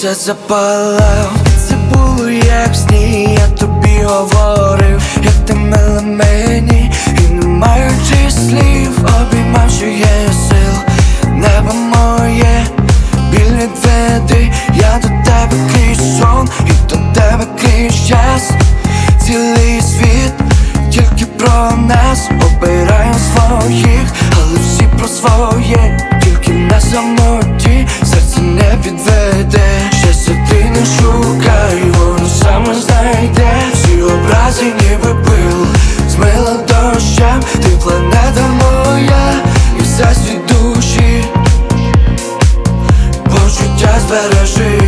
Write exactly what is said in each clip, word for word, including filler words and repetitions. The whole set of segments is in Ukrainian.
все запалав. Це було як в сні, я тобі говорив, як ти мила мені, і не маючи слів, обіймав, що є сил. Небо моє, біль відведи, я до тебе крізь сон, і до тебе крізь час. Цілий світ тільки про нас, обираємо своїх, але всі про своє, тільки на самоті, серце не підведе. Щастя ти не шукай, воно саме знайде. Всі образи ніби пил, змила дощем, ти планета моя, і все світ душі, почуття збережи.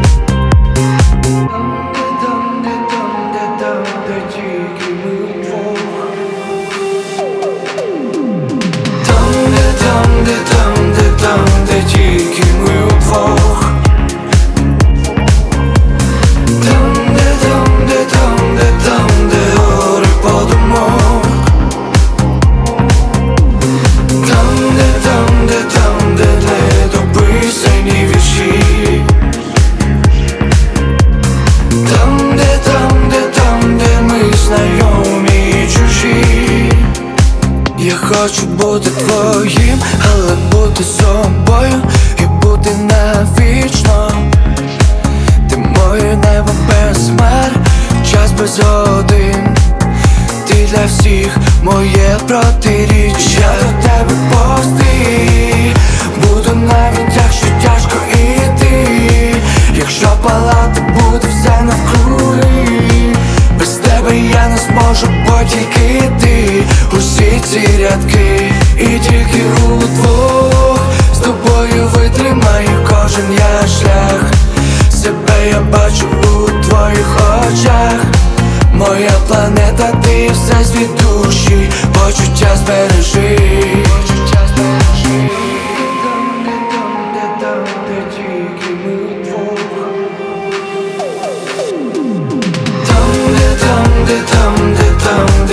Я хочу бути твоїм, але бути собою і бути навічно. Ти моє небо без хмар, час без годин, ти для всіх моє протиріччя. Я до тебе повсти, буду навіть якщо тяжко іти, якщо палати буде все навкруги. Без тебе я не зможу, бо тільки ти, усі ці рядки, і тільки удвох з тобою витримаю кожен я шлях. Себе я бачу у твоїх очах, моя планета, ти все світ душі, почуття збережи. Почуття збережи. Там, де там, де тільки ми удвох. Там, де там, де там, де там.